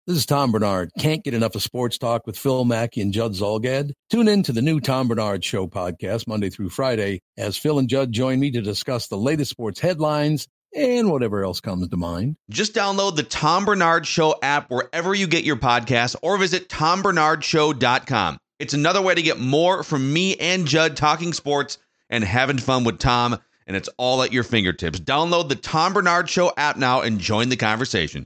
This is Tom Bernard. Can't get enough of sports talk with Phil Mackey and Judd Zolgad? Tune in to the new Tom Bernard Show podcast Monday through Friday as Phil and Judd join me to discuss the latest sports headlines and whatever else comes to mind. Just download the Tom Bernard Show app wherever you get your podcasts or visit tombernardshow.com. It's another way to get more from me and Judd talking sports and having fun with Tom, and it's all at your fingertips. Download the Tom Bernard Show app now and join the conversation.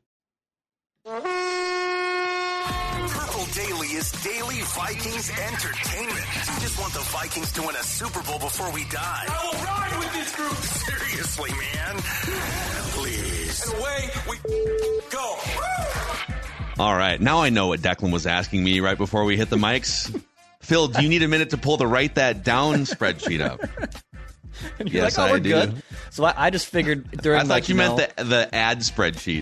Purple Daily is daily Vikings entertainment. We just want the Vikings to win a Super Bowl before we die. I will ride with this group. Seriously, man. Please. And away we go. All right, now I know what Declan was asking me right before we hit the mics. Phil, do you need a minute to pull the Write That Down spreadsheet up? Yes, like, oh, I do. Good. So I just figured during. I thought you meant the ad spreadsheet.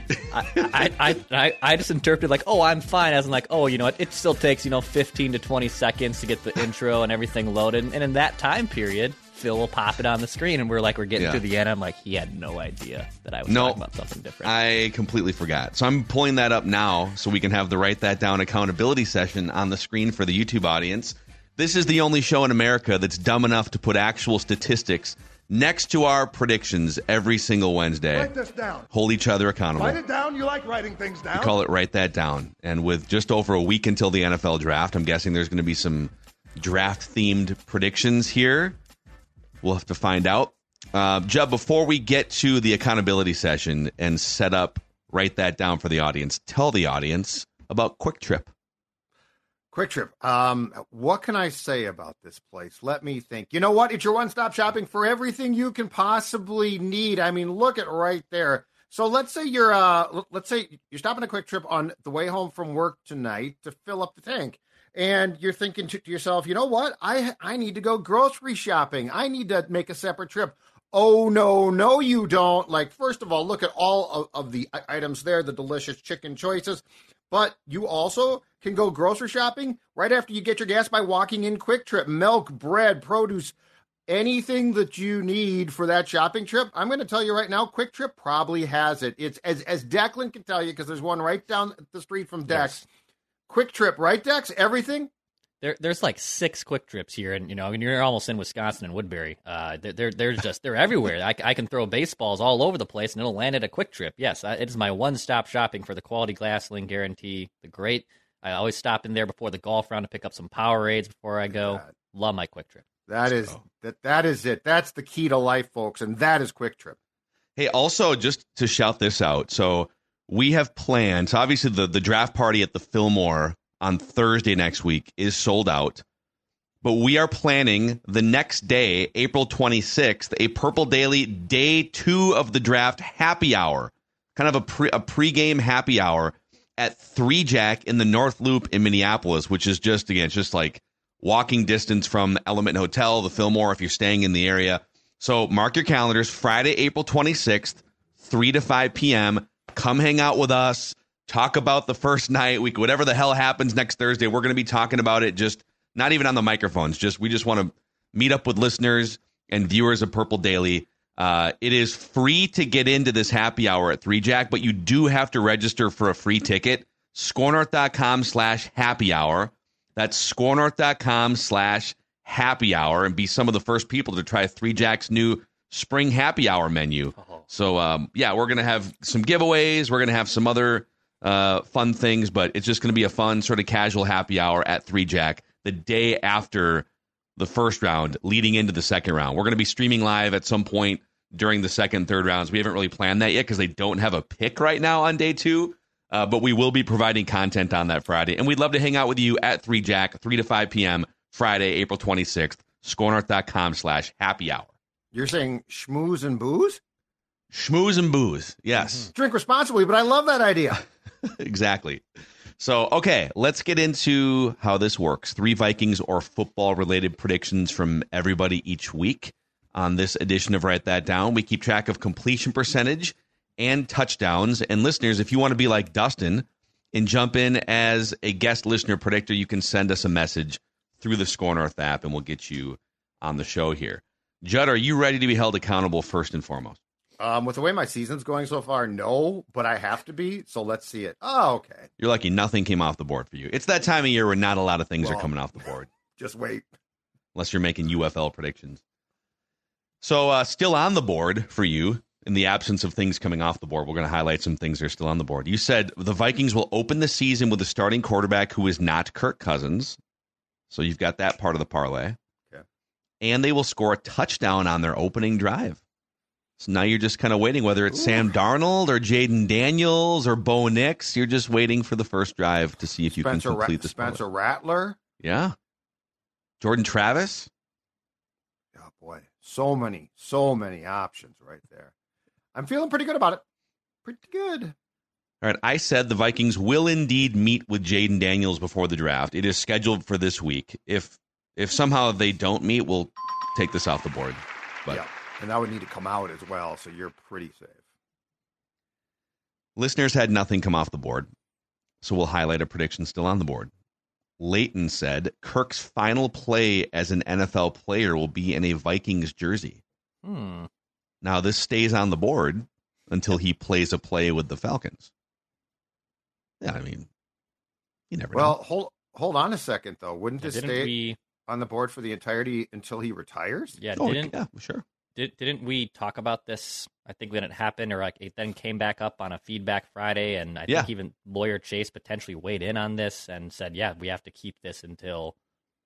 I just interpreted like, oh, I'm fine, as in like, oh, you know, it still takes 15 to 20 seconds to get the intro and everything loaded, and in that time period, Phil will pop it on the screen, and we're getting to the end. I'm like, he had no idea that I was talking about something different. I completely forgot. So I'm pulling that up now so we can have the Write That Down accountability session on the screen for the YouTube audience. This is the only show in America that's dumb enough to put actual statistics next to our predictions every single Wednesday. Write this down. Hold each other accountable. Write it down. You like writing things down. We call it Write That Down. And with just over a week until the NFL draft, I'm guessing there's going to be some draft-themed predictions here. We'll have to find out. Jeb, before we get to the accountability session and set up Write That Down for the audience, tell the audience about Quick Trip. Quick Trip. What can I say about this place? Let me think. You know what? It's your one-stop shopping for everything you can possibly need. I mean, look at right there. So let's say you're stopping a Quick Trip on the way home from work tonight to fill up the tank. And you're thinking to yourself, you know what? I need to go grocery shopping. I need to make a separate trip. Oh, no, you don't. Like, first of all, look at all of the items there, the delicious chicken choices. But you also can go grocery shopping right after you get your gas by walking in Quick Trip. Milk, bread, produce, anything that you need for that shopping trip. I'm going to tell you right now, Quick Trip probably has it. It's as Declan can tell you, because there's one right down the street from Dex. Yes. Quick Trip, right, Dex? Everything? There's like 6 Quick Trips here, and you're almost in Wisconsin and Woodbury. They're everywhere. I can throw baseballs all over the place, and it'll land at a Quick Trip. Yes, it is my one-stop shopping for the quality Glassling guarantee. I always stop in there before the golf round to pick up some Powerades before I go. Love my Quick Trip. That is it. That's the key to life, folks, and that is Quick Trip. Hey, also just to shout this out, so we have planned. So obviously the draft party at the Fillmore on Thursday next week is sold out. But we are planning the next day, April 26th, a Purple Daily Day 2 of the draft happy hour, kind of a pregame happy hour at 3 Jack in the North Loop in Minneapolis, which is just like walking distance from Element Hotel, the Fillmore, if you're staying in the area. So mark your calendars, Friday, April 26th, 3 to 5 p.m. Come hang out with us. Talk about the first night, whatever the hell happens next Thursday. We're going to be talking about it, just not even on the microphones. We just want to meet up with listeners and viewers of Purple Daily. It is free to get into this happy hour at 3 Jack, but you do have to register for a free ticket. ScoreNorth.com/happy hour. That's ScoreNorth.com/happy hour, and be some of the first people to try 3 Jack's new spring happy hour menu. So, we're going to have some giveaways. We're going to have some other fun things, but it's just going to be a fun sort of casual happy hour at 3 Jack the day after the first round, leading into the second round. We're going to be streaming live at some point during the second and third rounds. We haven't really planned that yet because they don't have a pick right now on day 2, but we will be providing content on that Friday. And we'd love to hang out with you at 3 Jack, 3 to 5 p.m., Friday, April 26th, ScoreNorth.com/happy hour. You're saying schmooze and booze? Schmooze and booze, yes. Mm-hmm. Drink responsibly, but I love that idea. Exactly. So, okay, let's get into how this works. 3 Vikings or football-related predictions from everybody each week. On this edition of Write That Down, we keep track of completion percentage and touchdowns. And listeners, if you want to be like Dustin and jump in as a guest listener predictor, you can send us a message through the Score North app, and we'll get you on the show here. Judd, are you ready to be held accountable first and foremost? With the way my season's going so far, no, but I have to be. So let's see it. Oh, okay. You're lucky nothing came off the board for you. It's that time of year where not a lot of things are Well, coming off the board, Just wait. unless you're making UFL predictions. So still on the board for you, in the absence of things coming off the board, we're going to highlight some things that are still on the board. You said the Vikings will open the season with a starting quarterback who is not Kirk Cousins. So you've got that part of the parlay. Okay. And they will score a touchdown on their opening drive. So now you're just kind of waiting, whether it's Sam Darnold or Jaden Daniels or Bo Nix. You're just waiting for the first drive to see if you can complete this. Spencer Rattler. Yeah. Jordan Travis. Oh, boy. So many options right there. I'm feeling pretty good about it. Pretty good. All right. I said the Vikings will indeed meet with Jaden Daniels before the draft. It is scheduled for this week. If somehow they don't meet, we'll take this off the board. But yeah. And that would need to come out as well, so you're pretty safe. Listeners had nothing come off the board, so we'll highlight a prediction still on the board. Leighton said Kirk's final play as an NFL player will be in a Vikings jersey. Now, this stays on the board until he plays a play with the Falcons. Yeah, I mean, you never know. Well, hold on a second, though. Wouldn't this stay on the board for the entirety until he retires? Yeah, yeah, sure. Didn't we talk about this? I think when it happened, or like it then came back up on a Feedback Friday, and I think even lawyer Chase potentially weighed in on this and said, "Yeah, we have to keep this until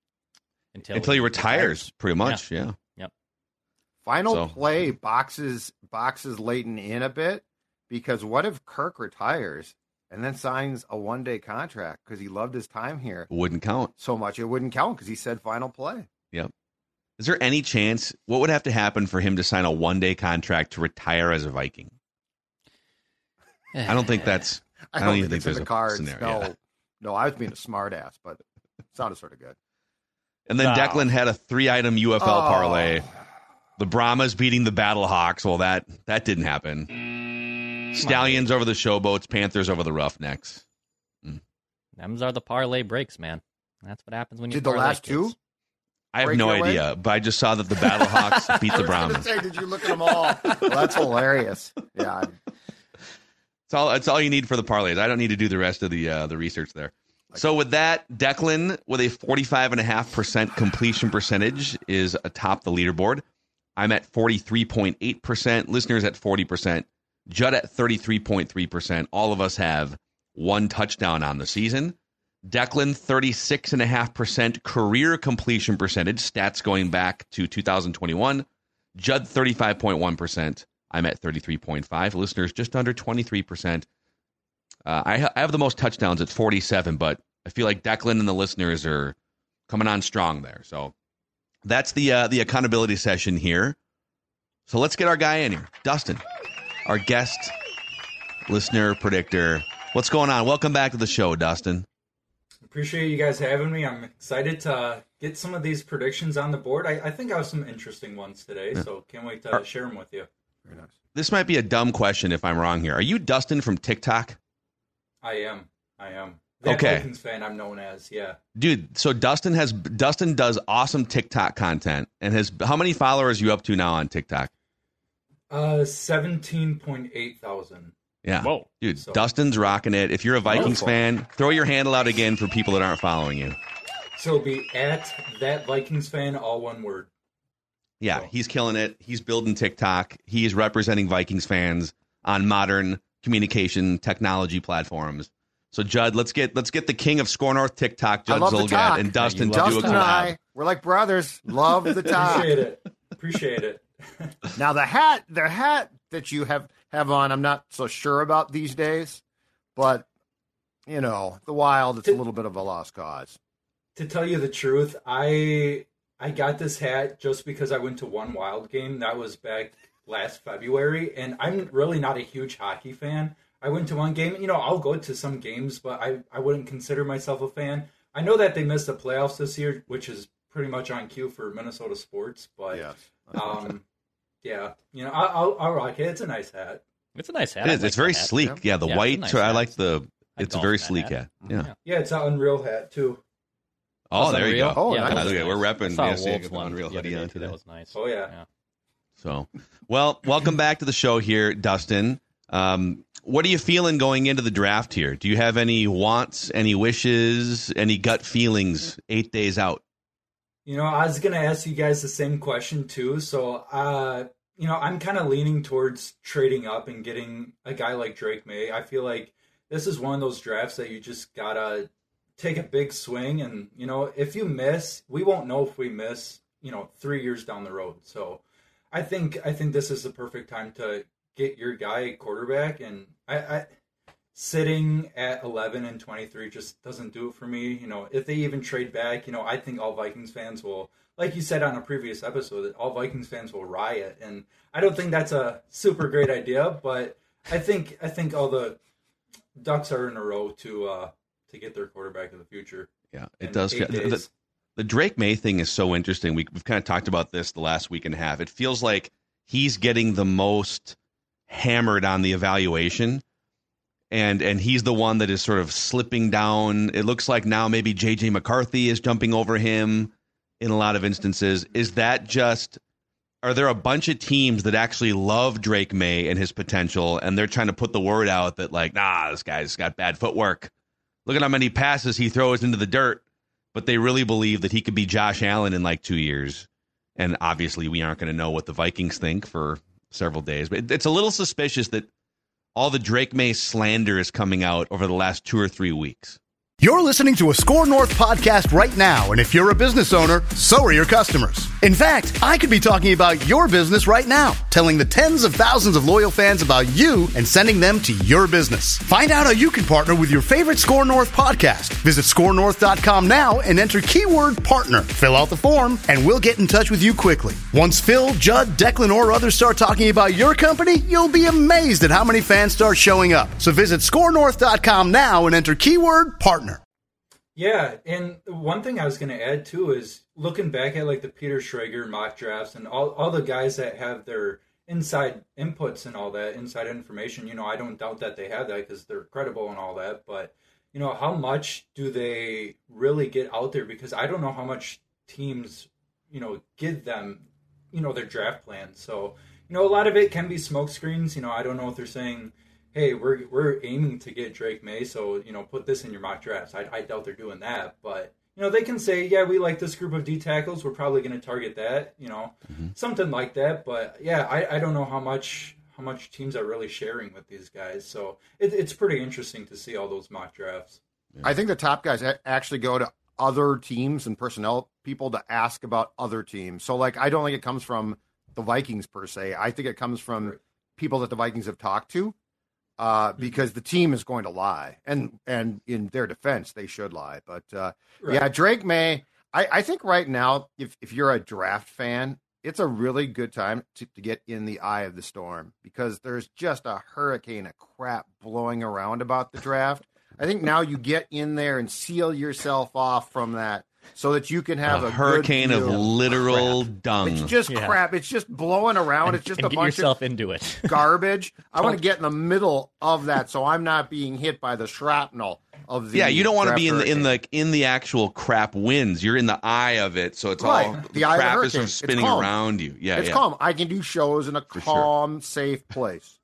he retires." Pretty much, yeah. Yep. Final play boxes Leighton in a bit, because what if Kirk retires and then signs a one-day contract because he loved his time here? Wouldn't count so much. It wouldn't count because he said final play. Yep. Is there any chance, what would have to happen for him to sign a one-day contract to retire as a Viking? I don't think that's... I don't even think there's the cards. scenario. No, I was being a smart ass, but it sounded sort of good. And then Declan had a 3-item UFL parlay. The Brahmas beating the Battlehawks. Well, that didn't happen. Stallions over the Showboats, Panthers over the Roughnecks. Them's are the parlay breaks, man. That's what happens when you did the last two? I have no idea, but I just saw that the Battlehawks beat the Brahmas. Did you look at them all? Well, that's hilarious. Yeah. It's all you need for the parlays. I don't need to do the rest of the research there. So with that, Declan, with a 45.5% completion percentage, is atop the leaderboard. I'm at 43.8%. Listeners at 40%. Judd at 33.3%. All of us have one touchdown on the season. Declan, 36.5% career completion percentage, stats going back to 2021. Judd, 35.1%. I'm at 33.5%. Listeners, just under 23%. I have the most touchdowns at 47, but I feel like Declan and the listeners are coming on strong there. So that's the accountability session here. So let's get our guy in here. Dustin, our guest listener predictor. What's going on? Welcome back to the show, Dustin. Appreciate you guys having me. I'm excited to get some of these predictions on the board. I think I have some interesting ones today, so can't wait to share them with you. Very nice. This might be a dumb question if I'm wrong here. Are you Dustin from TikTok? I am. That okay. Vikings fan I'm known as, yeah. Dude, so Dustin does awesome TikTok content, and how many followers are you up to now on TikTok? 17.8 thousand. Yeah. Whoa. Dude, so, Dustin's rocking it. If you're a Vikings fan, throw your handle out again for people that aren't following you. So it'll be at that Vikings fan, all one word. Yeah, he's killing it. He's building TikTok. He is representing Vikings fans on modern communication technology platforms. So, Judd, let's get the king of Score North TikTok, Judd Zulgad, and Dustin to do a collab. We're like brothers. Love the talk. Appreciate it. Now, the hat that you have on, I'm not so sure about these days, but, you know, the Wild, it's a little bit of a lost cause. To tell you the truth, I got this hat just because I went to one Wild game. That was back last February, and I'm really not a huge hockey fan. I went to one game. You know, I'll go to some games, but I wouldn't consider myself a fan. I know that they missed the playoffs this year, which is pretty much on cue for Minnesota sports. But, yeah, you know, I'll rock it. It's a nice hat. It's a nice hat. It is. It's very sleek. Yeah, the white. Nice I like the. It's a very sleek hat. Yeah. Yeah, it's an Unreal hat too. Oh, there you go. Oh, yeah, nice. Look at we're repping. Wolves one Unreal hoodie on today. That was nice. Oh yeah. So, well, welcome back to the show here, Dustin. What are you feeling going into the draft here? Do you have any wants, any wishes, any gut feelings 8 days out? I was going to ask you guys the same question too. So, I'm kind of leaning towards trading up and getting a guy like Drake May. I feel like this is one of those drafts that you just got to take a big swing. And, if you miss, we won't know if we miss, 3 years down the road. So I think this is the perfect time to get your guy quarterback. And I sitting at 11 and 23 just doesn't do it for me. If they even trade back, I think all Vikings fans will, like you said on a previous episode, that all Vikings fans will riot. And I don't think that's a super great idea, but I think all the ducks are in a row to get their quarterback of the future. Yeah, it does. The Drake May thing is so interesting. We've kind of talked about this the last week and a half. It feels like he's getting the most hammered on the evaluation. And he's the one that is sort of slipping down. It looks like now maybe J.J. McCarthy is jumping over him in a lot of instances. Is that just, are there a bunch of teams that actually love Drake May and his potential, and they're trying to put the word out that, like, this guy's got bad footwork. Look at how many passes he throws into the dirt. But they really believe that he could be Josh Allen in like 2 years. And obviously we aren't going to know what the Vikings think for several days. But it's a little suspicious that all the Drake May slander is coming out over the last 2 or 3 weeks. You're listening to a Score North podcast right now, and if you're a business owner, so are your customers. In fact, I could be talking about your business right now, telling the tens of thousands of loyal fans about you and sending them to your business. Find out how you can partner with your favorite Score North podcast. Visit scorenorth.com now and enter keyword partner. Fill out the form, and we'll get in touch with you quickly. Once Phil, Judd, Declan, or others start talking about your company, you'll be amazed at how many fans start showing up. So visit scorenorth.com now and enter keyword partner. Yeah, and one thing I was going to add, too, is looking back at, like, the Peter Schrager mock drafts and all the guys that have their inside inputs and all that, inside information, I don't doubt that they have that because they're credible and all that. But, how much do they really get out there? Because I don't know how much teams, give them, their draft plan. So, a lot of it can be smoke screens. I don't know if they're saying, hey, we're aiming to get Drake May, so, put this in your mock drafts. I doubt they're doing that. But, they can say, yeah, we like this group of D tackles. We're probably going to target that, something like that. But, yeah, I don't know how much teams are really sharing with these guys. So it's pretty interesting to see all those mock drafts. I think the top guys actually go to other teams and personnel people to ask about other teams. So, like, I don't think it comes from the Vikings per se. I think it comes from people that the Vikings have talked to. Because the team is going to lie, and in their defense, they should lie. But yeah, Drake May. I think right now, if you're a draft fan, it's a really good time to get in the eye of the storm because there's just a hurricane of crap blowing around about the draft. I think now you get in there and seal yourself off from that. So that you can have a hurricane of literal dung. It's just crap. It's just blowing around. It's just a bunch yourself into it. Garbage. I want to get in the middle of that, so I'm not being hit by the shrapnel of the. Yeah, you don't want to be in the actual crap winds. You're in the eye of it, so it's all the crap is sort of spinning around you. Yeah, it's calm. I can do shows in a calm, safe place.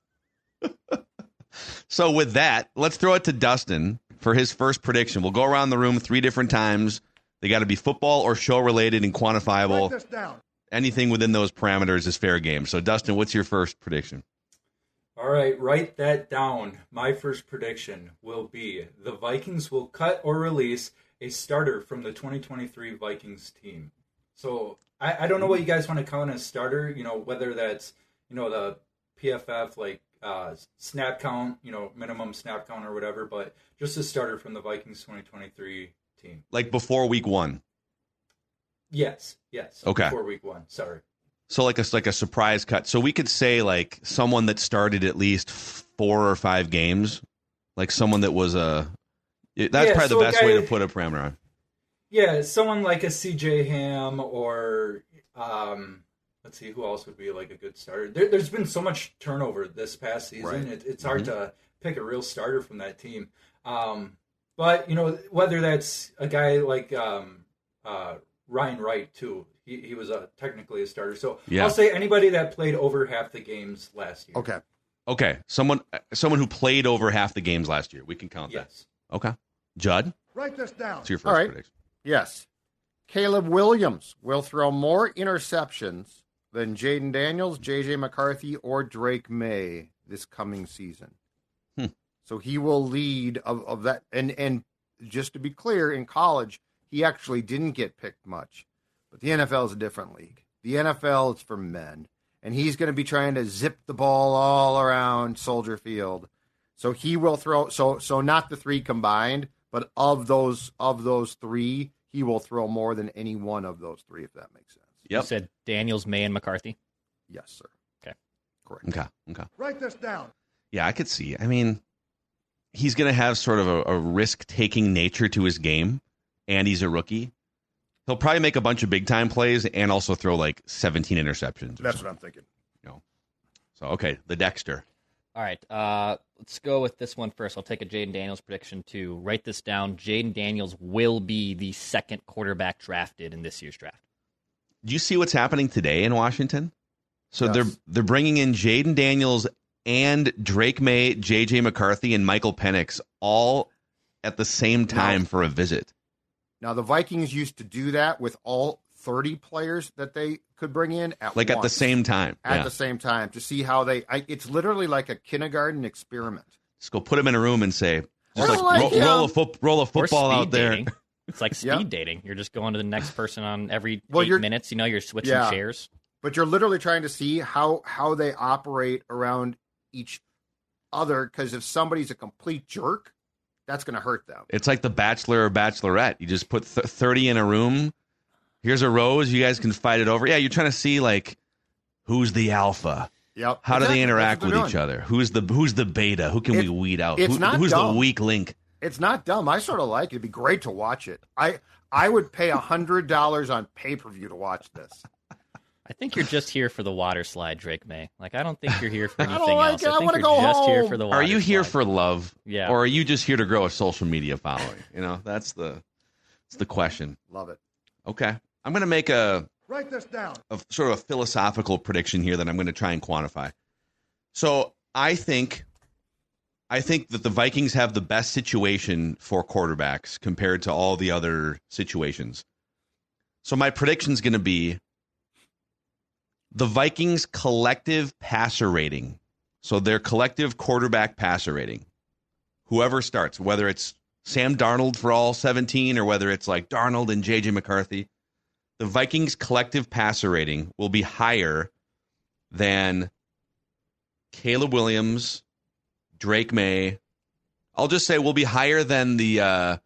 So with that, let's throw it to Dustin for his first prediction. We'll go around the room 3 different times. They got to be football or show-related and quantifiable. Write this down. Anything within those parameters is fair game. So, Dustin, what's your first prediction? All right, write that down. My first prediction will be the Vikings will cut or release a starter from the 2023 Vikings team. So, I don't know what you guys want to count as starter, whether that's, the PFF, like, snap count, minimum snap count or whatever, but just a starter from the Vikings 2023 team. Like before week 1? Yes. Okay. Before week 1, sorry. So like a surprise cut. So we could say someone that started at least 4 or 5 games, like someone that was probably the best way to put a parameter on. Yeah, someone like a CJ Ham or let's see, who else would be like a good starter? There's been so much turnover this past season. Right. It's hard to pick a real starter from that team. But, whether that's a guy like Ryan Wright too. He was technically a starter. So Yeah. I'll say anybody that played over half the games last year. Okay. Someone who played over half the games last year. We can count that. Yes. Okay. Judd? Write this down. It's your first All right. prediction. Yes. Caleb Williams will throw more interceptions than Jaden Daniels, J.J. McCarthy, or Drake May this coming season. So he will lead of that. And just to be clear, in college, he actually didn't get picked much. But the NFL is a different league. The NFL is for men. And he's going to be trying to zip the ball all around Soldier Field. So he will throw, so not the three combined, but of those three, he will throw more than any one of those three, if that makes sense. Yep. You said Daniels, May, and McCarthy? Yes, sir. Okay. Correct. Okay. Write this down. Yeah, I could see. I mean, he's going to have sort of a risk-taking nature to his game, and he's a rookie. He'll probably make a bunch of big-time plays and also throw like 17 interceptions. That's what I'm thinking. So, okay, the Dexter. All right, let's go with this one first. I'll take a Jaden Daniels prediction to write this down. Jaden Daniels will be the second quarterback drafted in this year's draft. Do you see what's happening today in Washington? So Yes. they're bringing in Jaden Daniels and Drake May, J.J. McCarthy, and Michael Penix all at the same time for a visit. Now, the Vikings used to do that with all 30 players that they could bring in at Like once. at the same time. At Yeah. the same time to see how it's literally like a kindergarten experiment. Just go put him in a room and say, just Well, like like, roll a Or football speed out there. dating. It's like speed Yeah. dating. You're just going to the next person on every Well, 8 minutes. You're switching Yeah. chairs. But you're literally trying to see how they operate around each other, because if somebody's a complete jerk, that's going to hurt them. It's like the Bachelor or Bachelorette. You just put 30 in a room. Here's a rose. You guys can fight it over. Yeah, you're trying to see like who's the alpha. Yep. How do Exactly. they interact That's with what each they're other? Who's the beta? Who can we weed out? it's not who's dumb. the weak link? It's not dumb. I sort of like it. It'd be great to watch it. I would pay $100 on pay-per-view to watch this. I think you're just here for the water slide, Drake May. Like, I don't think you're here for I don't anything like else. it. I think wanna you're go just here home. for the water Are you here slide. for love? Yeah. Or are you just here to grow a social media following? That's the question. Love it. Okay. I'm going to make a Write this down. sort of a philosophical prediction here that I'm going to try and quantify. So I think that the Vikings have the best situation for quarterbacks compared to all the other situations. So my prediction is going to be the Vikings' collective passer rating. So their collective quarterback passer rating. Whoever starts, whether it's Sam Darnold for all 17 or whether it's like Darnold and J.J. McCarthy, the Vikings' collective passer rating will be higher than Caleb Williams, Drake May. I'll just say will be higher than the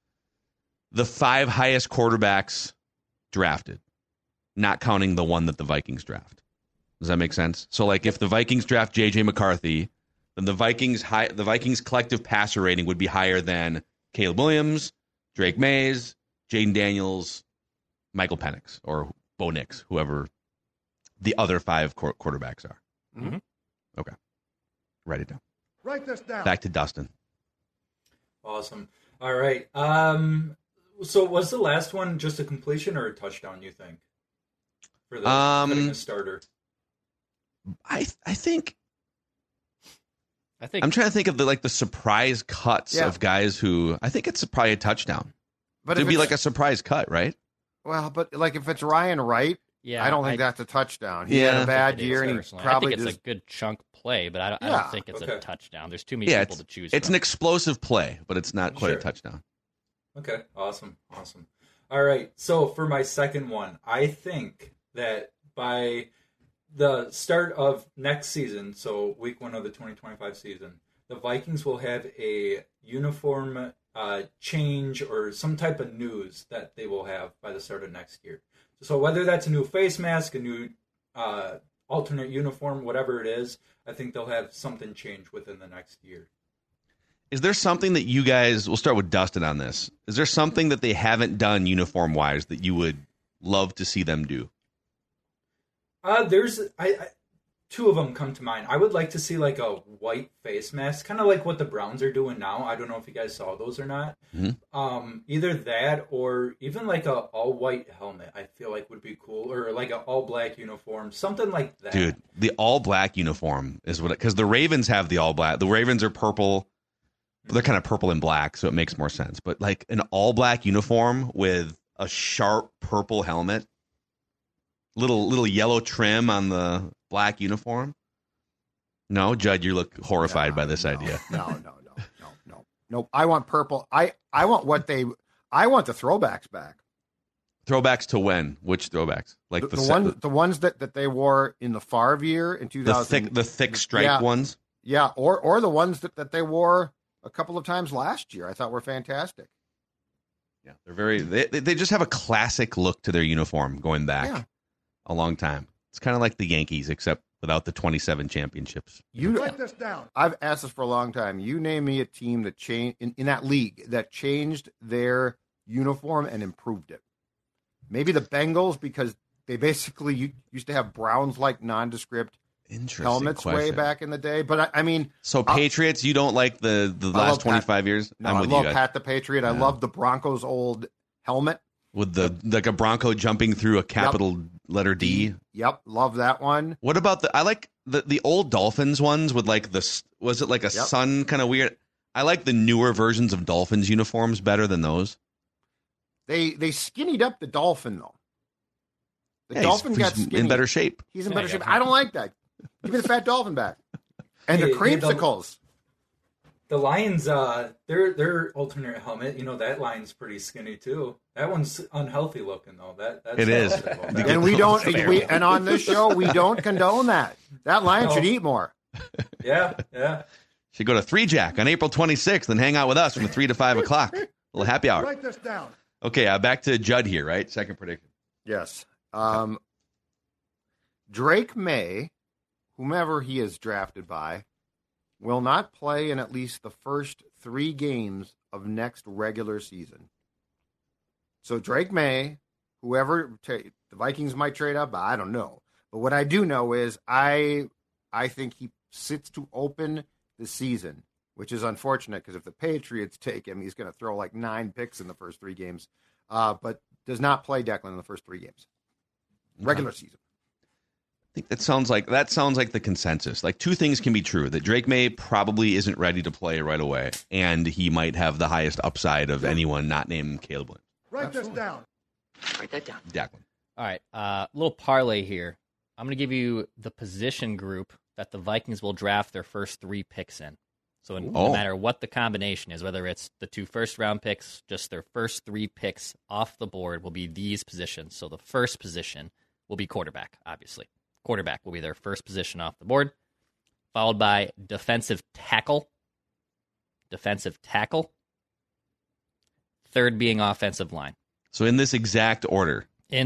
5 highest quarterbacks drafted, not counting the one that the Vikings draft. Does that make sense? So, like, if the Vikings draft J.J. McCarthy, then the Vikings' collective passer rating would be higher than Caleb Williams, Drake Mays, Jaden Daniels, Michael Penix, or Bo Nix, whoever the other 5 quarterbacks are. Mm-hmm. Okay. Write it down. Write this down. Back to Dustin. Awesome. All right. So was the last one just a completion or a touchdown, you think? For the putting a starter. I think I think I'm trying to think of the surprise cuts Yeah. of guys who I think it's probably a touchdown. But It'd if be it's- like a surprise cut, right? well, but like if it's Ryan Wright, yeah, I don't think that's a touchdown. He had Yeah. a bad it is year, and he personally. probably I think it's just a good chunk play, but I Yeah. don't think it's Okay. a touchdown. There's too many Yeah, people to choose it's from. an explosive play, but it's not quite Sure. a touchdown. Okay, awesome. All right, so for my second one, I think that by the start of next season, so week 1 of the 2025 season, the Vikings will have a uniform change or some type of news that they will have by the start of next year. So whether that's a new face mask, a new alternate uniform, whatever it is, I think they'll have something change within the next year. Is there something that you guys, we'll start with Dustin on this. Is there something that they haven't done uniform wise that you would love to see them do? There's two of them come to mind. I would like to see like a white face mask, kind of like what the Browns are doing now. I don't know if you guys saw those or not. Mm-hmm. Either that or even like a all white helmet. I feel like would be cool, or like an all black uniform, something like that. Dude, the all black uniform is what, because the Ravens have the all black. The Ravens are purple. They're kind of purple and black, so it makes more sense. But like an all black uniform with a sharp purple helmet, little yellow trim on the black uniform. No, Judd, you look horrified by this idea. No. I want purple. I want I want the throwbacks back. Throwbacks to when? Which throwbacks? Like the ones that they wore in the Favre year in 2000. The thick stripe ones. Yeah, or the ones that they wore a couple of times last year. I thought were fantastic. Yeah, they just have a classic look to their uniform going back a long time. It's kind of like the Yankees, except without the 27 championships. You write this down. I've asked this for a long time. You name me a team that changed in that league that changed their uniform and improved it. Maybe the Bengals, because they basically used to have Browns-like nondescript helmets way back in the day. But I mean, so Patriots, you don't like the last 25 years? No, I love Pat the Patriot. Yeah. I love the Broncos' old helmet with like a Bronco jumping through a capital letter D. Yep, love that one. What about I like the old Dolphins ones with like was it like a sun kind of weird? I like the newer versions of Dolphins uniforms better than those. They skinnied up the Dolphin though. The Dolphin got skinny. In better shape. He's in better shape. I don't like that. Give me the fat Dolphin back. And the creamsicles. The Lions, their alternate helmet, that line's pretty skinny too. That one's unhealthy looking though. That's it is. And we don't. And on this show, we don't condone that. That lion should eat more. Yeah. Should go to 3 Jack on April 26th and hang out with us from 3 to 5 o'clock. A little happy hour. Write this down. Okay, back to Judd here, right? Second prediction. Yes. Drake May, whomever he is drafted by, will not play in at least the first 3 games of next regular season. So Drake May, whoever the Vikings might trade up, I don't know. But what I do know is I think he sits to open the season, which is unfortunate because if the Patriots take him, he's going to throw like 9 picks in the first 3 games, but does not play Declan in the first 3 games. Regular season. I think that sounds like the consensus. Like 2 things can be true: that Drake May probably isn't ready to play right away, and he might have the highest upside of anyone not named Caleb Williams. Write this down. Write that down. Declan. All right, little parlay here. I'm going to give you the position group that the Vikings will draft their first 3 picks in. So no matter what the combination is, whether it's the 2 first-round picks, just their first 3 picks off the board will be these positions. So the first position will be quarterback, obviously. Quarterback will be their first position off the board, followed by defensive tackle. Third being offensive line. So in this exact order.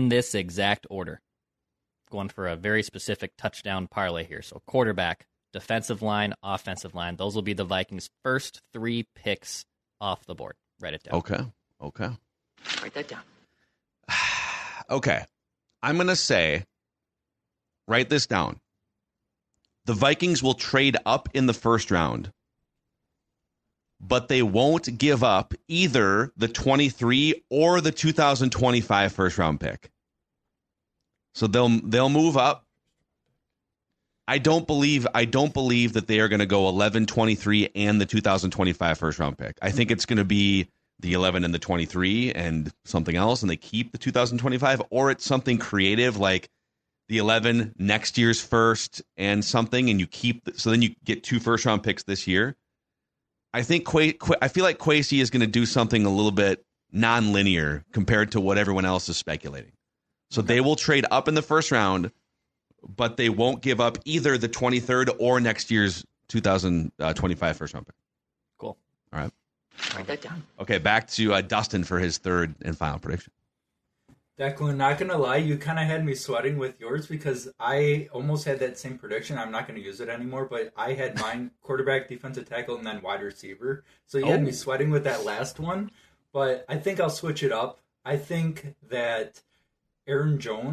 Going for a very specific touchdown parlay here. So quarterback, defensive line, offensive line. Those will be the Vikings' first 3 picks off the board. Write it down. Okay. Write that down. Okay. I'm going to say, write this down. The Vikings will trade up in the first round, but they won't give up either the 23 or the 2025 first round pick. So they'll move up. I don't believe that they are going to go 11, 23, and the 2025 first round pick. I think it's going to be the 11 and the 23 and something else, and they keep the 2025, or it's something creative like the 11 next year's first and something, and you keep so then you get 2 first round picks this year. I think I feel like Kwesi is going to do something a little bit non-linear compared to what everyone else is speculating. So they will trade up in the first round, but they won't give up either the 23rd or next year's 2025 first round pick. Cool. All right. Write that down. Okay, back to Dustin for his third and final prediction. Declan, not going to lie, you kind of had me sweating with yours because I almost had that same prediction. I'm not going to use it anymore, but I had mine quarterback, defensive tackle, and then wide receiver. So you had me sweating with that last one, but I think I'll switch it up. I think that Aaron Jones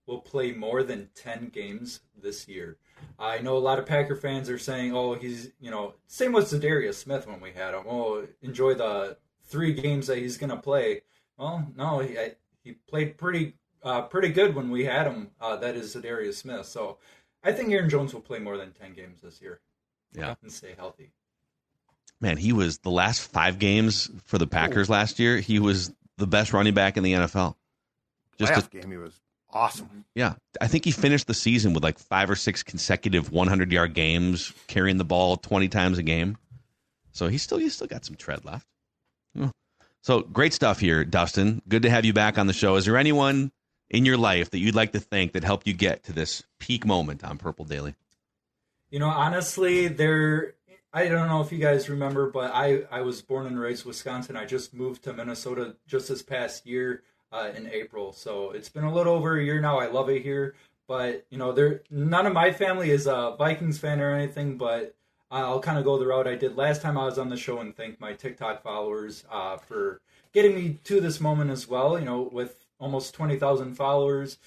will play more than 10 games this year. I know a lot of Packer fans are saying, oh, he's, same with Zadarius Smith when we had him. Oh, enjoy the 3 games that he's going to play. Well, no, he played pretty good when we had him. That is Zadarius Smith. So I think Aaron Jones will play more than 10 games this year. Yeah. And stay healthy. Man, he was the last 5 games for the Packers last year. He was the best running back in the NFL. Last game, he was awesome. Yeah. I think he finished the season with like 5 or 6 consecutive 100-yard games, carrying the ball 20 times a game. So he's still got some tread left. So great stuff here, Dustin. Good to have you back on the show. Is there anyone in your life that you'd like to thank that helped you get to this peak moment on Purple Daily? Honestly, I don't know if you guys remember, but I was born and raised in Wisconsin. I just moved to Minnesota just this past year in April. So it's been a little over a year now. I love it here. But, none of my family is a Vikings fan or anything, but I'll kind of go the route I did last time I was on the show and thank my TikTok followers for getting me to this moment as well, with almost 20,000 followers.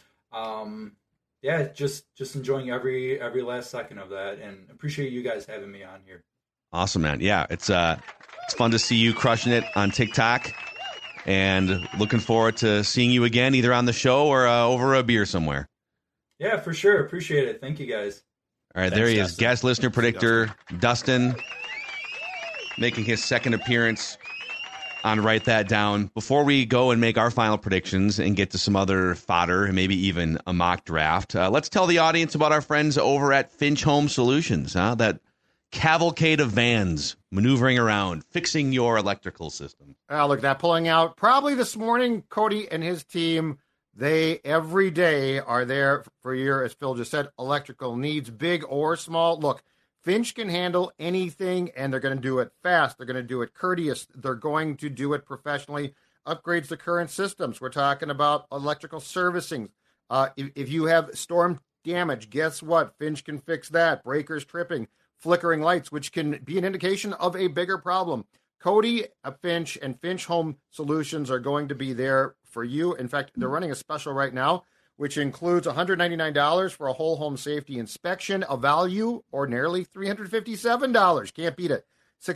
Just enjoying every last second of that, and appreciate you guys having me on here. Awesome, man. Yeah, it's fun to see you crushing it on TikTok, and looking forward to seeing you again, either on the show or over a beer somewhere. Yeah, for sure. Appreciate it. Thank you, guys. All right, there he is, guest listener predictor Dustin, making his second appearance on Write That Down. Before we go and make our final predictions and get to some other fodder and maybe even a mock draft, let's tell the audience about our friends over at Finch Home Solutions, that cavalcade of vans maneuvering around, fixing your electrical system. Look at that, pulling out probably this morning. Cody and his team, they every day are there for your, as Phil just said, electrical needs, big or small. Look, Finch can handle anything, and they're going to do it fast. They're going to do it courteous. They're going to do it professionally. Upgrades to current systems. We're talking about electrical servicing. If you have storm damage, guess what? Finch can fix that. Breakers tripping, flickering lights, which can be an indication of a bigger problem. Cody, Finch, and Finch Home Solutions are going to be there for you. In fact, they're running a special right now, which includes $199 for a whole home safety inspection, a value ordinarily $357. Can't beat it.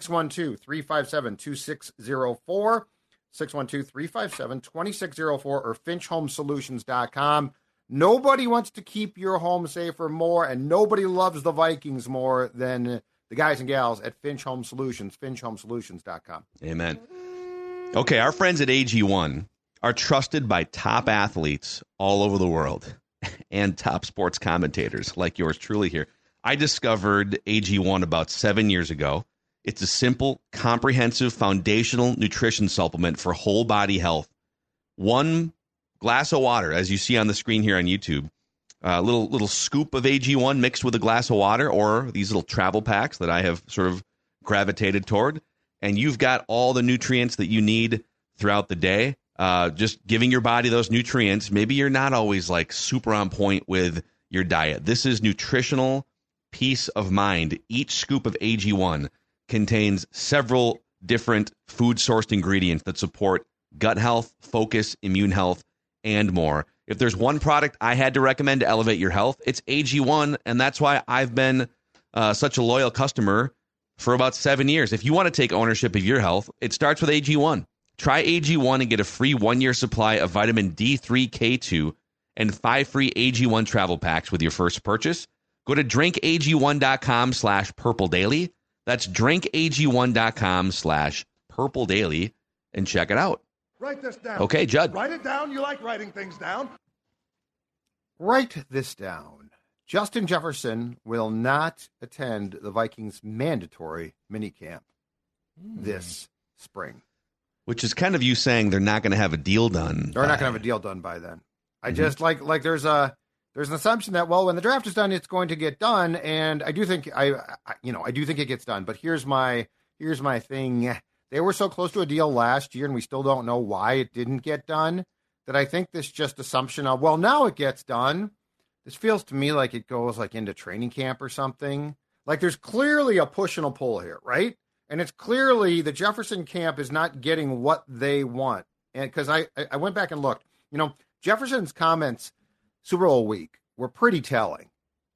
612-357-2604, 612-357-2604, or finchhomesolutions.com. Nobody wants to keep your home safer more, and nobody loves the Vikings more than the guys and gals at Finch Home Solutions, finchhomesolutions.com. Amen. Okay, our friends at AG1 are trusted by top athletes all over the world and top sports commentators like yours truly here. I discovered AG1 about 7 years ago. It's a simple, comprehensive, foundational nutrition supplement for whole body health. 1 glass of water, as you see on the screen here on YouTube, a little scoop of AG1 mixed with a glass of water, or these little travel packs that I have sort of gravitated toward, and you've got all the nutrients that you need throughout the day. Just giving your body those nutrients. Maybe you're not always like super on point with your diet. This is nutritional peace of mind. Each scoop of AG1 contains several different food-sourced ingredients that support gut health, focus, immune health, and more. If there's one product I had to recommend to elevate your health, it's AG1, and that's why I've been such a loyal customer for about 7 years. If you want to take ownership of your health, it starts with AG1. Try AG1 and get a free 1-year supply of vitamin D3K2 and 5 free AG1 travel packs with your first purchase. Go to drinkag1.com/purpledaily. That's drinkag1.com/purpledaily and check it out. Write this down. Okay, Judd. Write it down. You like writing things down. Write this down. Justin Jefferson will not attend the Vikings' mandatory minicamp this spring. Which is kind of you saying they're not going to have a deal done. They're not going to have a deal done by then. I just like there's an assumption that, well, when the draft is done, it's going to get done, and I do think I do think it gets done. But here's my thing. They were so close to a deal last year, and we still don't know why it didn't get done, that I think this just assumption of, well, now it gets done. This feels to me like it goes like into training camp or something. Like there's clearly a push and a pull here, right? And it's clearly the Jefferson camp is not getting what they want. And because I went back and looked, Jefferson's comments Super Bowl week were pretty telling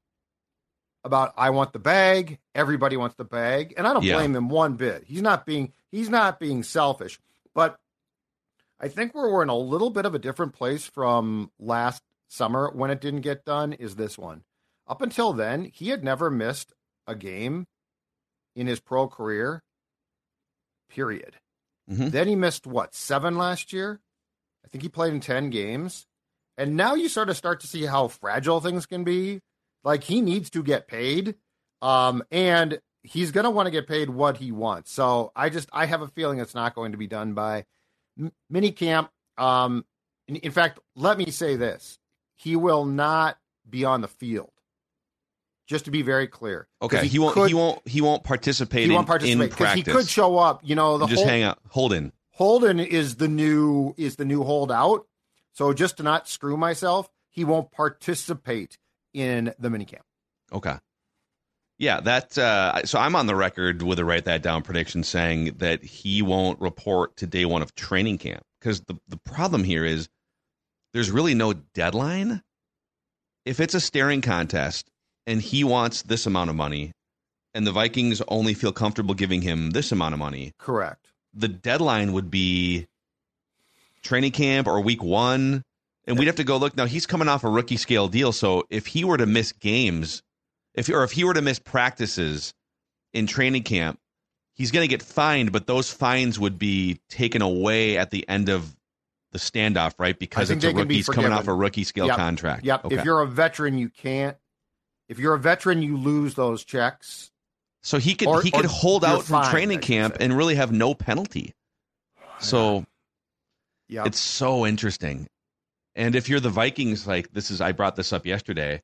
about I want the bag, everybody wants the bag, and I don't blame him one bit. He's not being selfish, but I think where we're in a little bit of a different place from last summer when it didn't get done is this one. Up until then, he had never missed a game in his pro career, period. Mm-hmm. Then he missed, 7 last year? I think he played in 10 games. And now you sort of start to see how fragile things can be. Like, he needs to get paid, and he's going to want to get paid what he wants. So I have a feeling it's not going to be done by minicamp. In fact, let me say this. He will not be on the field. Just to be very clear. Okay, he won't participate in practice. Because he could show up, hang out. Holden is the new holdout. So just to not screw myself, he won't participate in the minicamp. Okay. Yeah, so I'm on the record with a write that down prediction saying that he won't report to day one of training camp, because the problem here is there's really no deadline. If it's a staring contest and he wants this amount of money and the Vikings only feel comfortable giving him this amount of money. Correct. The deadline would be training camp or week 1. And we'd have to go look. Now, he's coming off a rookie scale deal. So if he were to miss games, if he were to miss practices in training camp, he's going to get fined. But those fines would be taken away at the end of the standoff, right? Because it's a rookie. He's coming off a rookie scale contract. Yep. Okay. If you're a veteran, you can't. If you're a veteran, you lose those checks. So he could hold out from training camp and really have no penalty. So it's so interesting. And if you're the Vikings, I brought this up yesterday.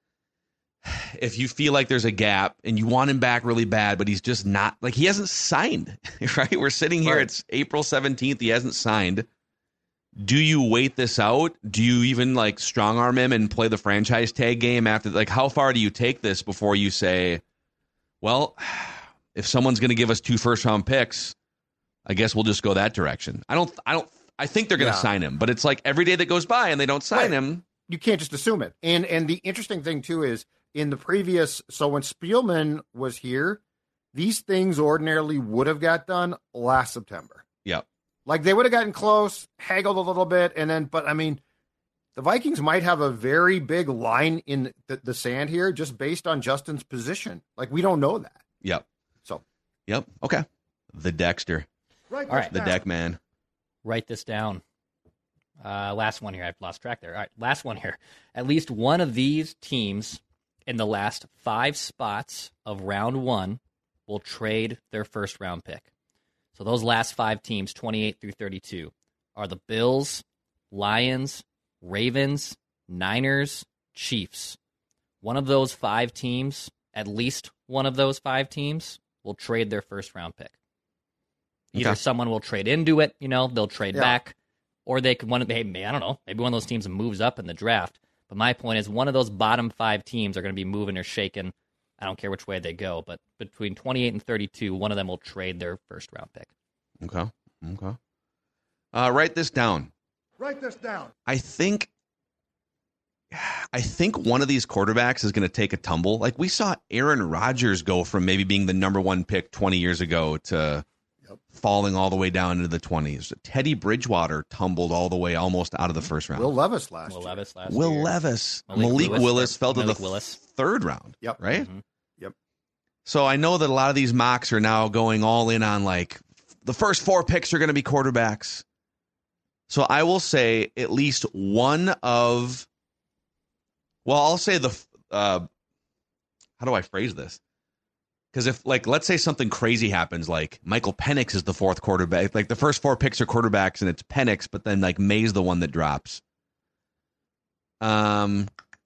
If you feel like there's a gap and you want him back really bad, but he's just not, he hasn't signed, right? We're sitting here, It's April 17th. He hasn't signed. Do you wait this out? Do you even strong arm him and play the franchise tag game after? How far do you take this before you say, well, if someone's going to give us 2 first-round picks, I guess we'll just go that direction. I think they're going to sign him, but it's every day that goes by and they don't sign him. You can't just assume it. And the interesting thing, too, is in the previous, so when Spielman was here, these things ordinarily would have got done last September. Yep. They would have gotten close, haggled a little bit, but the Vikings might have a very big line in the sand here just based on Justin's position. We don't know that. Yep. So. Yep. Okay. The Dexter. Right. All right. The Deck Man. Write this down. Last one here. I've lost track there. All right, last one here. At least one of these teams in the last 5 spots of round 1 will trade their first round pick. So those last 5 teams, 28 through 32, are the Bills, Lions, Ravens, Niners, Chiefs. One of those 5 teams, at least one of those 5 teams, will trade their first round pick. Either someone will trade into it, they'll trade back, or they could maybe one of those teams moves up in the draft. But my point is, one of those bottom 5 teams are going to be moving or shaking. I don't care which way they go, but between 28 and 32, one of them will trade their first round pick. Okay. Write this down. Write this down. I think one of these quarterbacks is going to take a tumble. We saw Aaron Rodgers go from maybe being the number 1 pick 20 years ago to falling all the way down into the 20s. Teddy Bridgewater tumbled all the way almost out of the first round. Will Levis last year. Malik Willis fell to the 3rd round. Yep. Right? Mm-hmm. Yep. So I know that a lot of these mocks are now going all in on the first 4 picks are going to be quarterbacks. So I will say at least one of, I'll say how do I phrase this? Because if, let's say something crazy happens, Michael Penix is the 4th quarterback, the first 4 picks are quarterbacks and it's Penix, but then May's the one that drops. I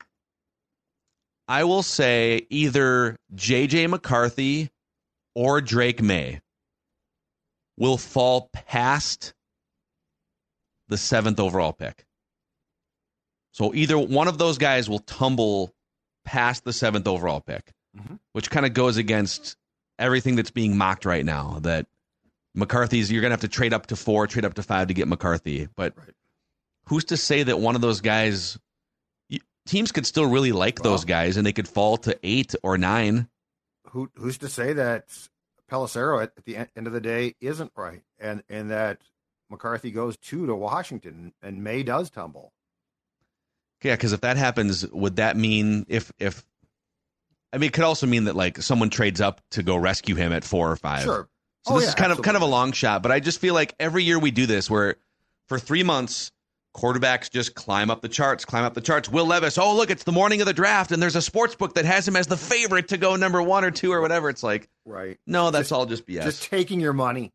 will say either J.J. McCarthy or Drake May will fall past the 7th overall pick. So either one of those guys will tumble past the 7th overall pick. Mm-hmm. Which kind of goes against everything that's being mocked right now, that McCarthy's, you're going to have to trade up to 4, trade up to 5 to get McCarthy. But who's to say that one of those guys, teams could still really like those guys, and they could fall to 8 or 9. Who's to say that Pelissero at the end of the day isn't right, and that McCarthy goes 2 to Washington and May does tumble? Yeah, because if that happens, would that mean if I mean, it could also mean that like someone trades up to go rescue him at 4 or 5. Sure. So this is kind of a long shot, but I just feel like every year we do this where for 3 months quarterbacks just climb up the charts. Will Levis, oh look, it's the morning of the draft and there's a sports book that has him as the favorite to go number 1 or 2 or whatever. It's like, right. No, that's all just BS. Just taking your money.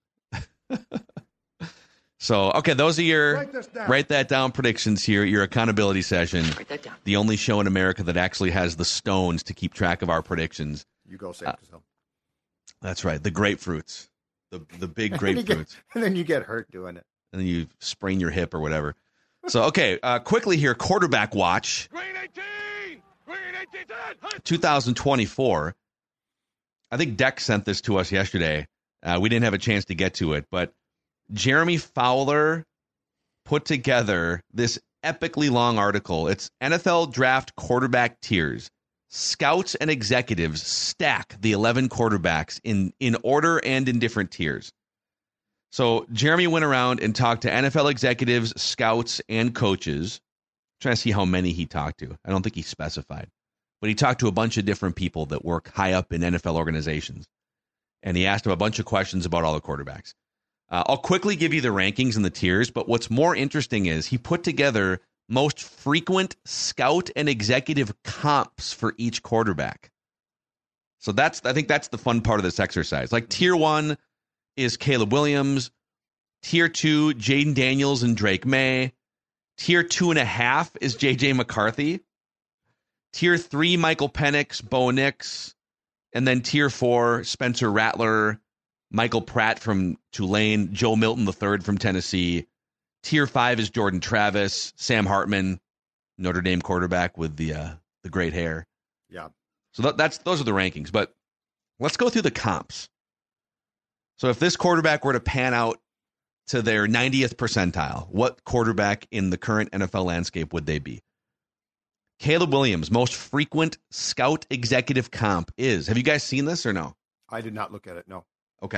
So, okay, those are your write that down predictions here, your accountability session. Write that down. The only show in America that actually has the stones to keep track of our predictions. You go save yourself. That's right. The grapefruits. The big grapefruits. And then you get hurt doing it. And then you sprain your hip or whatever. So, okay, quickly here, quarterback watch. Green 18! Green 18! 2024. I think Deck sent this to us yesterday. We didn't have a chance to get to it, but Jeremy Fowler put together this epically long article. It's NFL draft quarterback tiers. Scouts and executives stack the 11 quarterbacks in order and in different tiers. So Jeremy went around and talked to NFL executives, scouts, and coaches. I'm trying to see how many he talked to. I don't think he specified. But he talked to a bunch of different people that work high up in NFL organizations. And he asked them a bunch of questions about all the quarterbacks. I'll quickly give you the rankings and the tiers, but what's more interesting is he put together most frequent scout and executive comps for each quarterback. So I think that's the fun part of this exercise. Like tier 1 is Caleb Williams. Tier 2, Jaden Daniels and Drake May. Tier 2.5 is J.J. McCarthy. Tier 3, Michael Penix, Bo Nix. And then tier 4, Spencer Rattler, Michael Pratt from Tulane, Joe Milton III from Tennessee. Tier 5 is Jordan Travis, Sam Hartman, Notre Dame quarterback with the great hair. Yeah. So those are the rankings. But let's go through the comps. So if this quarterback were to pan out to their 90th percentile, what quarterback in the current NFL landscape would they be? Caleb Williams, most frequent scout executive comp is. Have you guys seen this or no? I did not look at it, no. Okay.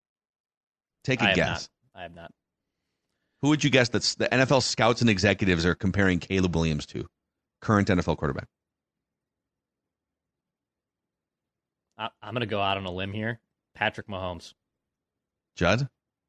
Take a guess. I have not. Who would you guess that's the NFL scouts and executives are comparing Caleb Williams to? Current NFL quarterback. I'm going to go out on a limb here. Patrick Mahomes. Judd?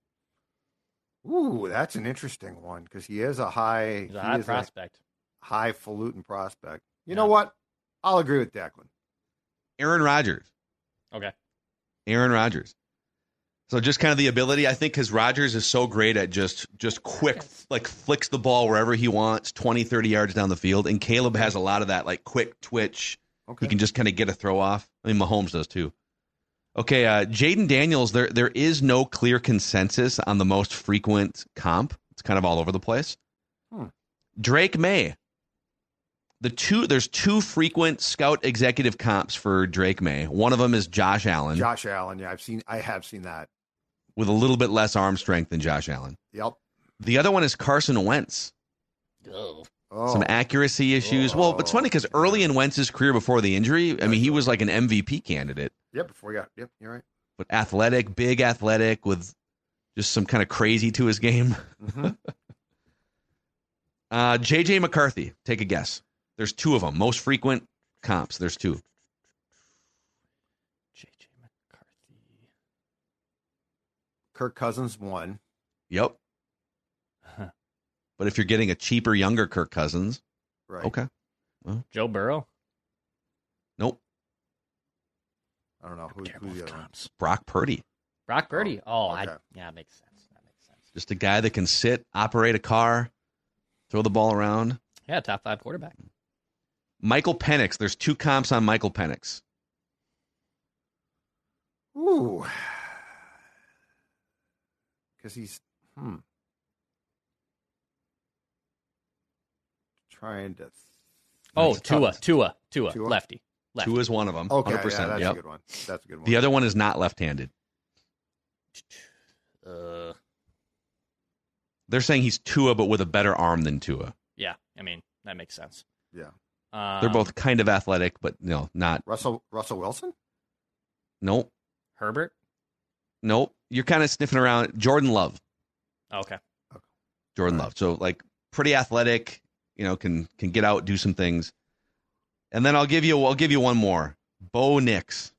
Ooh, that's an interesting one because he is a high prospect. Highfalutin prospect. You know what? I'll agree with Declan. Aaron Rodgers. Okay. Aaron Rodgers. So just kind of the ability, I think, because Rodgers is so great at just quick, like flicks the ball wherever he wants, 20, 30 yards down the field. And Caleb has a lot of that, like quick twitch. Okay. He can just kind of get a throw off. I mean, Mahomes does too. Okay, Jaden Daniels, there is no clear consensus on the most frequent comp. It's kind of all over the place. Drake May. There's 2 frequent scout executive comps for Drake May. One of them is Josh Allen. Josh Allen, yeah, I have seen that. With a little bit less arm strength than Josh Allen. Yep. The other one is Carson Wentz. Oh. Some accuracy issues. Well, it's funny because early in Wentz's career before the injury, I mean, he was like an MVP candidate. Yep, before he got, yep, you're right. But athletic, big athletic with just some kind of crazy to his game. Mm-hmm. J.J. McCarthy, take a guess. There's 2 of them. Most frequent comps. There's 2. J.J. McCarthy. Kirk Cousins 1. Yep. But if you're getting a cheaper, younger Kirk Cousins, right? Okay. Well, Joe Burrow. Nope. I don't know who the other comps. Brock Purdy. Brock Purdy. Okay. That makes sense. Just a guy that can sit, operate a car, throw the ball around. Yeah, top 5 quarterback. Michael Penix. There's 2 comps on Michael Penix. Ooh. Because he's trying to. Tua. Lefty. Tua is one of them. Okay, 100%. yeah, that's a good one. That's a good one. The other one is not left-handed. They're saying he's Tua, but with a better arm than Tua. Yeah, I mean, that makes sense. Yeah. They're both kind of athletic, but not. Russell Wilson? Nope. Herbert? Nope. You're kind of sniffing around. Jordan Love. Okay. Jordan Love. So like pretty athletic, can get out, do some things. And then I'll give you one more. Bo Nix.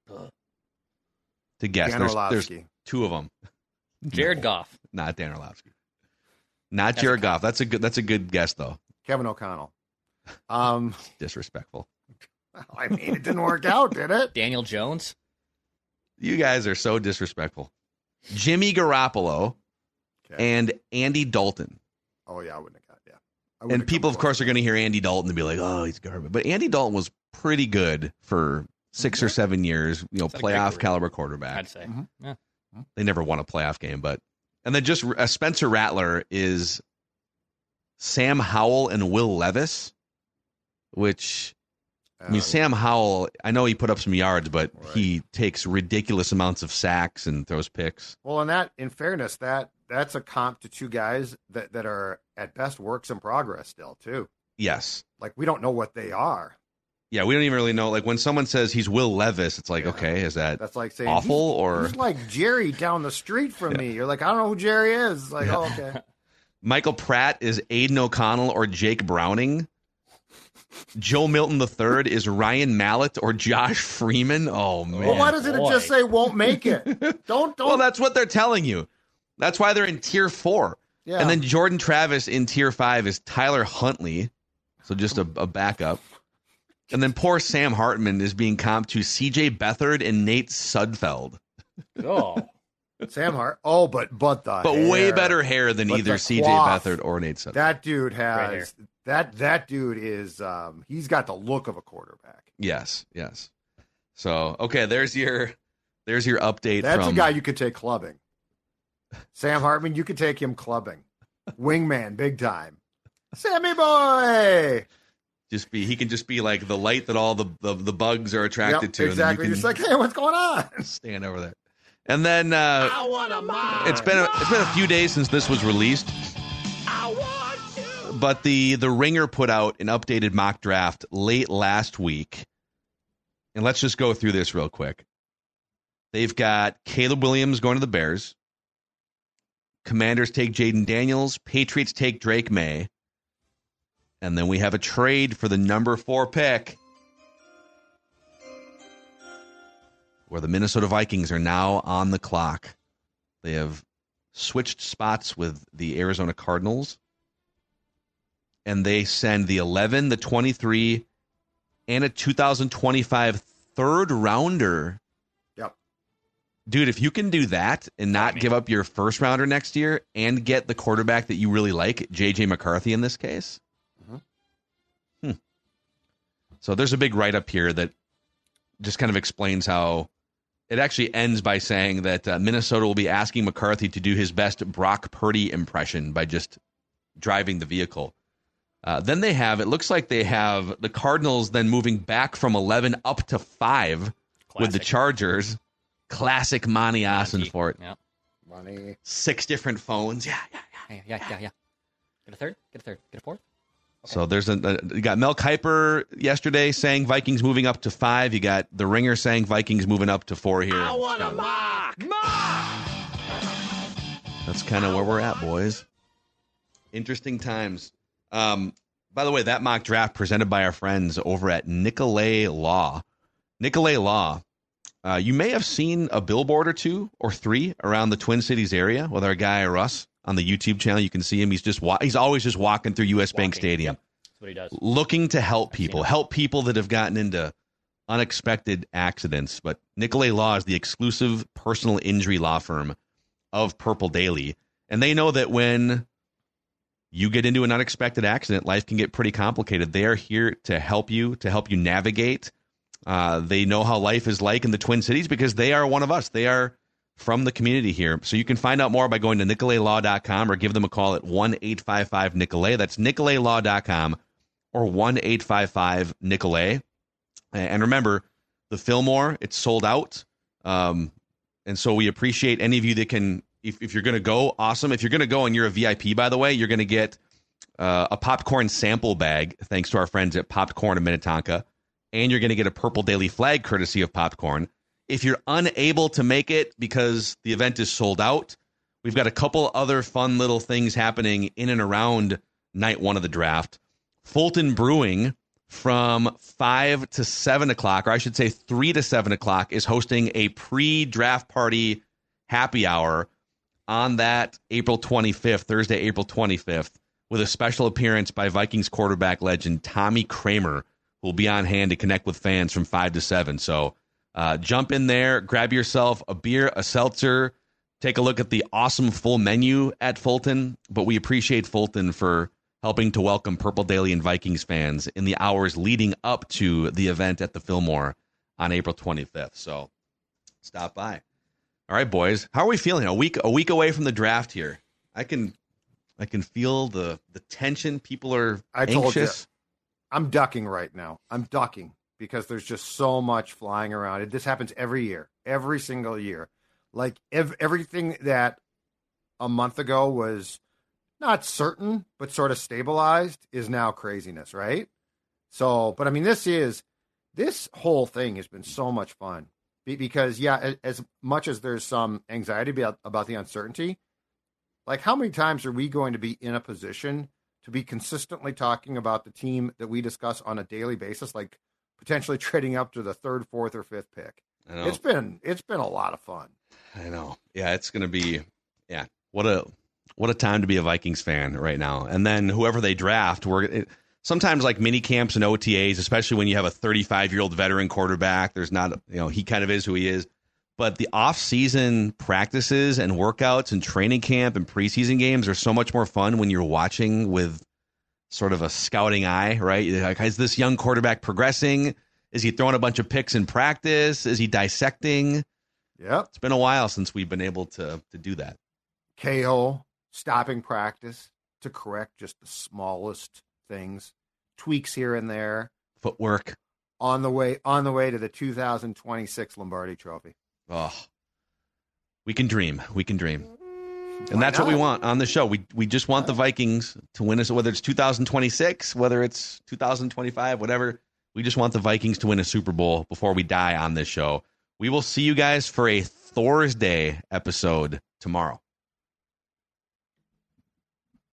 To guess. There's two of them. Jared Goff. Not Dan Orlovsky. Not Jared Goff. That's a good guess though. Kevin O'Connell. Disrespectful. I mean, it didn't work out, did it? Daniel Jones. You guys are so disrespectful. Jimmy Garoppolo and Andy Dalton. Oh yeah, I wouldn't have got And people, of course, are going to hear Andy Dalton and be like, "Oh, he's garbage." But Andy Dalton was pretty good for 6 or 7 years. Playoff caliber quarterback. I'd say. Yeah. They never won a playoff game, and then just Spencer Rattler is Sam Howell and Will Levis, which. I mean, Sam Howell, I know he put up some yards, but he takes ridiculous amounts of sacks and throws picks. Well, in fairness, that's a comp to two guys that are at best works in progress still, too. Yes. Like, we don't know what they are. Yeah, we don't even really know. Like, when someone says he's Will Levis, it's like, okay, that's like saying awful? He's like Jerry down the street from me. You're like, I don't know who Jerry is. It's like, oh, okay. Michael Pratt is Aiden O'Connell or Jake Browning. Joe Milton III is Ryan Mallett or Josh Freeman. Oh man! Well, why doesn't it just say won't make it? Don't. Well, that's what they're telling you. That's why they're in tier 4. Yeah. And then Jordan Travis in tier 5 is Tyler Huntley, so just a backup. And then poor Sam Hartman is being comped to C.J. Beathard and Nate Sudfeld. Oh, Sam Hart. Oh, but hair. Way better hair than either C.J. Beathard or Nate Sudfeld. That dude has. That dude is he's got the look of a quarterback. Yes. So okay, there's your update. That's a guy you could take clubbing. Sam Hartman, you could take him clubbing. Wingman, big time. Sammy boy. He can just be like the light that all the bugs are attracted to. Exactly. You're just like, hey, what's going on? Stand over there. And then I want a mock. It's been a few days since this was released. But the Ringer put out an updated mock draft late last week. And let's just go through this real quick. They've got Caleb Williams going to the Bears. Commanders take Jaden Daniels. Patriots take Drake May. And then we have a trade for the number 4 pick, where the Minnesota Vikings are now on the clock. They have switched spots with the Arizona Cardinals. And they send the 11, the 23, and a 2025 third rounder. Yep. Dude, if you can do that and not give up your first rounder next year and get the quarterback that you really like, J.J. McCarthy in this case. Mm-hmm. So there's a big write-up here that just kind of explains how it actually ends by saying that Minnesota will be asking McCarthy to do his best Brock Purdy impression by just driving the vehicle. Then it looks like they have the Cardinals then moving back from 11 up to 5 with the Chargers. Classic Monty Ossenfort. Yep. Money. 6 different phones. Yeah. Get a third, get a fourth. Okay. So there's you got Mel Kiper yesterday saying Vikings moving up to 5. You got the Ringer saying Vikings moving up to 4 here. I want a mock. That's kind of where we're at, boys. Interesting times. By the way, that mock draft presented by our friends over at Nicolay Law. Nicolay Law. You may have seen a billboard or 2 or 3 around the Twin Cities area with our guy Russ on the YouTube channel. You can see him. He's always just walking through U.S. Bank Stadium. Yep. That's what he does. Looking to help people that have gotten into unexpected accidents. But Nicolay Law is the exclusive personal injury law firm of Purple Daily. And they know that when you get into an unexpected accident, life can get pretty complicated. They are here to help you navigate. They know how life is like in the Twin Cities because they are one of us. They are from the community here. So you can find out more by going to nicolaylaw.com or give them a call at 1-855-NICOLAY. That's nicolaylaw.com or 1-855-NICOLAY. And remember, the Fillmore, it's sold out. And so we appreciate any of you that can, if you're going to go, awesome. If you're going to go and you're a VIP, by the way, you're going to get a popcorn sample bag, thanks to our friends at Popcorn in Minnetonka. And you're going to get a Purple Daily flag courtesy of Popcorn. If you're unable to make it because the event is sold out, we've got a couple other fun little things happening in and around night one of the draft. Fulton Brewing from 5 to 7 o'clock, or I should say 3 to 7 o'clock, is hosting a pre-draft party happy hour on that April 25th, Thursday, April 25th, with a special appearance by Vikings quarterback legend Tommy Kramer, who will be on hand to connect with fans from 5 to 7. So jump in there, grab yourself a beer, a seltzer, take a look at the awesome full menu at Fulton. But we appreciate Fulton for helping to welcome Purple Daily and Vikings fans in the hours leading up to the event at the Fillmore on April 25th. So stop by. All right, boys. How are we feeling? A week away from the draft here. I can feel the tension. People are anxious. Told you, I'm ducking right now. I'm ducking because there's just so much flying around. This happens every year, every single year. Like everything that a month ago was not certain, but sort of stabilized is now craziness, right? So, but I mean, this whole thing has been so much fun because, yeah, as much as there's some anxiety about the uncertainty, like how many times are we going to be in a position to be consistently talking about the team that we discuss on a daily basis, like potentially trading up to the 3rd, 4th, or 5th pick? I know. It's been a lot of fun. I know. Yeah, it's going to be, what a time to be a Vikings fan right now. And then whoever they draft, sometimes like mini camps and OTAs, especially when you have a 35-year-old veteran quarterback, there's not, he kind of is who he is. But the off-season practices and workouts and training camp and preseason games are so much more fun when you're watching with sort of a scouting eye, right? Like, is this young quarterback progressing? Is he throwing a bunch of picks in practice? Is he dissecting? Yep. It's been a while since we've been able to do that. KO stopping practice to correct just the smallest things, tweaks here and there. Footwork. On the way to the 2026 Lombardi Trophy. Oh, we can dream. We can dream. And that's what we want on the show. We just want the Vikings to win us, whether it's 2026, whether it's 2025, whatever. We just want the Vikings to win a Super Bowl before we die on this show. We will see you guys for a Thursday episode tomorrow.